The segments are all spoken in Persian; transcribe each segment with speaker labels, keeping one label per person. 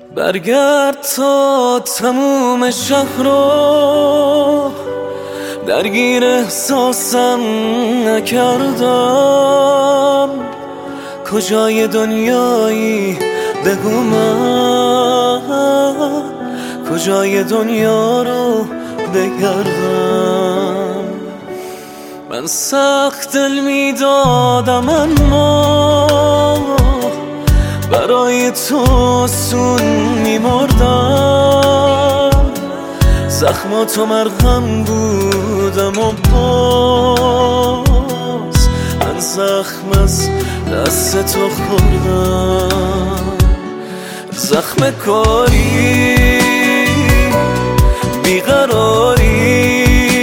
Speaker 1: برگرد تا تموم شهر رو درگیر احساسم نکردم. کجای دنیایی بگو من کجای دنیا رو بگردم. من سخت دل میدادم اما برای تو سون میمردم. زخماتو مرهم بودم و باز من زخم از دست تو خوردم. زخم کاری بیقراری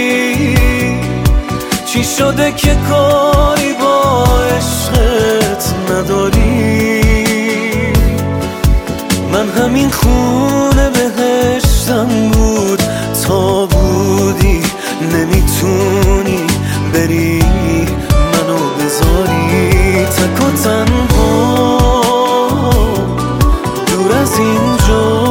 Speaker 1: چی شده که کاری با عشقت نداری؟ من همین خونه بهشتم بود تا بودی نمیتونی بری منو بذاری تک و تنها دور از اینجا.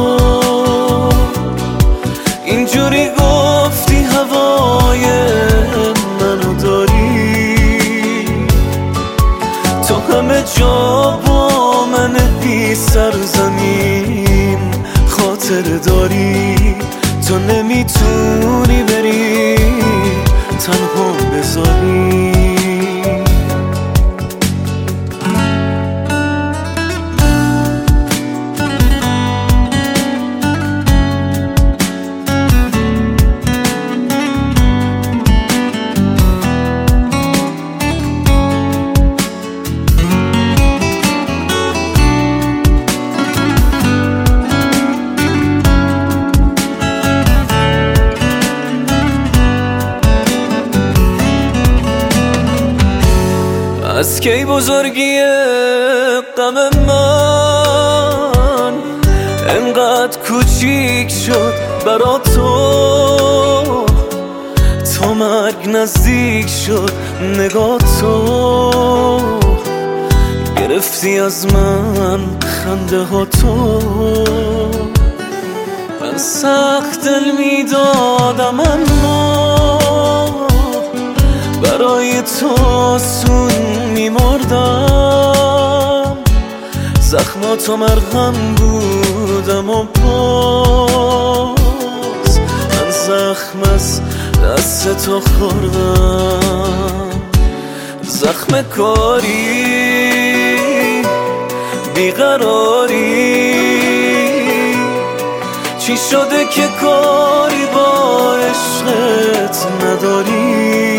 Speaker 1: اینجوری گفتی هوای منو داری، تو همه جا با من بی سرزمین خاطر داری. تو نمیتونی بری تنها بذاری. از کی بزرگی غم من انقدر کوچیک شد برا تو؟ تا مرگ نزدیک شد نگاه تو گرفتی از من خنده ها تو. من سخت دل میدادم اما برای تو سون میمردم. زخماتو مرهم بودم و باز من زخم از دست تو خوردم. زخم کاری بیقراری چی شده که کاری با عشقت نداری؟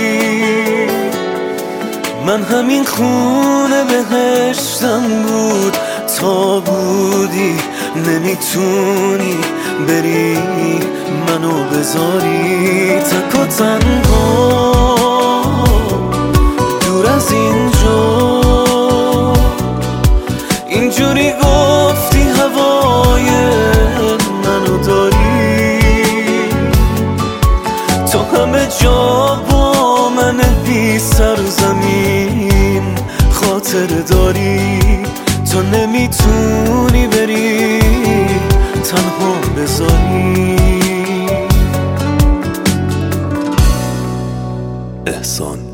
Speaker 1: من همین خونه بهشتم بود تا بودی نمیتونی بری منو بذاری تک و تنها دور از اینجا. اینجوری گفتی هوای منو داری، تو همه جا با من بی سرزمین خاطر داری. تو نمیتونی بری تنها بذاری. احسان